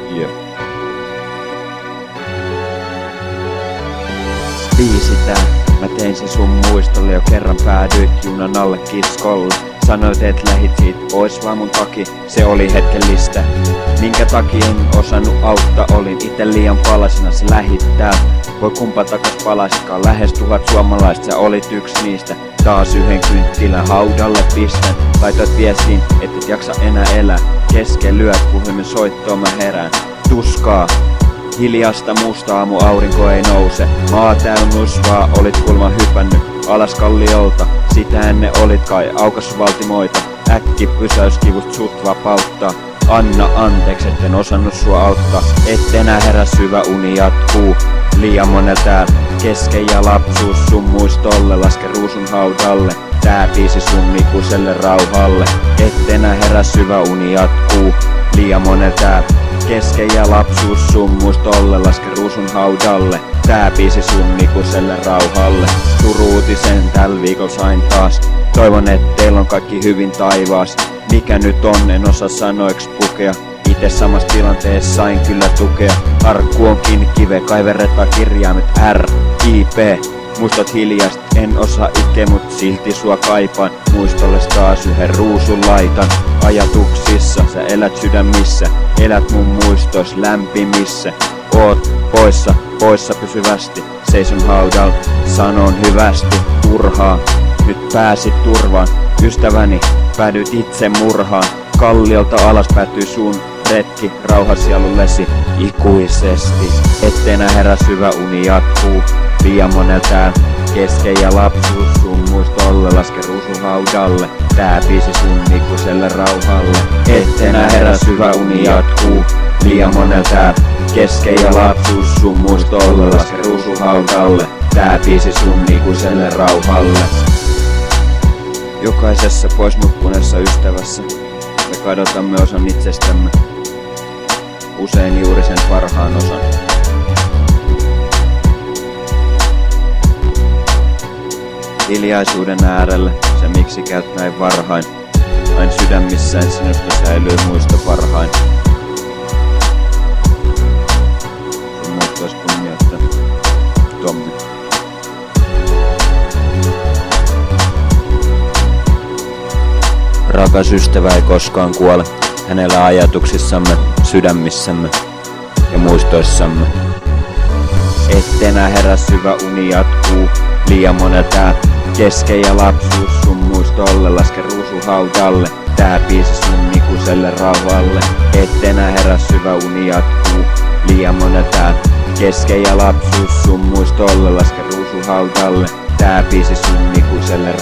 Jep. Biisi tää, mä tein sen sun muistolle, jo kerran päädyit junan alle kiskolle. Sanoit et lähit siitä pois vaan mun taki, se oli hetkellistä. Minkä takia en osannut auttaa, olin ite liian palasina, sä lähit täältä. Voi kumpa takas palaskaan, lähes 1000 suomalaista, sä olit yksi niistä. Taas yhden kynttilän haudalle pistän, laitoit viestiin, et jaksa enää elää. Kesken lyöt puhelimen soittoon mä herään, tuskaa. Hiljasta musta aamu aurinko ei nouse. Maa täynnä nusvaa, olit kulma hypännyt alas kalliolta. Sitä ennen olit kai aukasvaltimoita. Äkki pysäyskivust sut vapauttaa. Anna anteeksi, etten osannut sua auttaa. Et enää herää, syvä uni jatkuu. Liian monel täällä kesken ja lapsuus sun muistolle. Laske ruusun haudalle, tää biisi sun ikuiselle rauhalle. Et enää herää, syvä uni jatkuu. Liian monel täällä kesken ja lapsuus sun muistolle. Laske ruusun haudalle, tää biisi sun ikuiselle rauhalle. Suruutisen tällä viikolla sain taas. Toivon et teillä on kaikki hyvin taivaas. Mikä nyt on, en osaa sanoiksi pukea. Ite samassa tilanteessa sain kyllä tukea. Arkku on kiinni kive, kaiverretaan kirjaimet R.I.P. Muistot hiljast, en osaa itkeä, mut silti sua kaipaan. Muistolles taas yhden ruusun laitan. Ajatuksissa, sä elät sydämissä. Elät mun muistois lämpimissä. Oot poissa pysyvästi. Seison haudalla, sanon hyvästi. Turhaa, nyt pääsit turvaan. Ystäväni, päädyt itse murhaan. Kalliolta alas päättyy sun retki, rauha sielullesi ikuisesti. Et enää herää, syvä uni jatkuu. Liian monel täällä kesken ja lapsuus sun muistolle. Laske ruusun haudalle, tää biisi sun ikuiselle rauhalle. Et enää herää, syvä uni jatkuu. Liian monel täällä kesken ja lapsuus sun muistolle. Laske ruusun haudalle, tää biisi sun ikuiselle rauhalle. Jokaisessa pois nukkuneessa ystävässä me kadotamme osan itsestämme, usein juuri sen parhaan osan. Hiljaisuuden äärellä sä miksi käyt näin varhain, aina sydämissään sinusta säilyy muisto parhain. Sun muistois kunnioittaa, Tommi. Rakas ystävä ei koskaan kuole, hänellä ajatuksissamme, sydämissämme ja muistoissamme. Et enää herää, syvä uni jatkuu. Liian monel tää kesken ja lapsuus sun muistolle. Laske ruusu haudalle, tää biisi sun ikuiselle rauhalle. Et enää herää, syvä uni jatkuu. Liian monel tää kesken ja lapsuus sun muistolle. Laske ruusu haudalle, tää biisi sun ikuiselle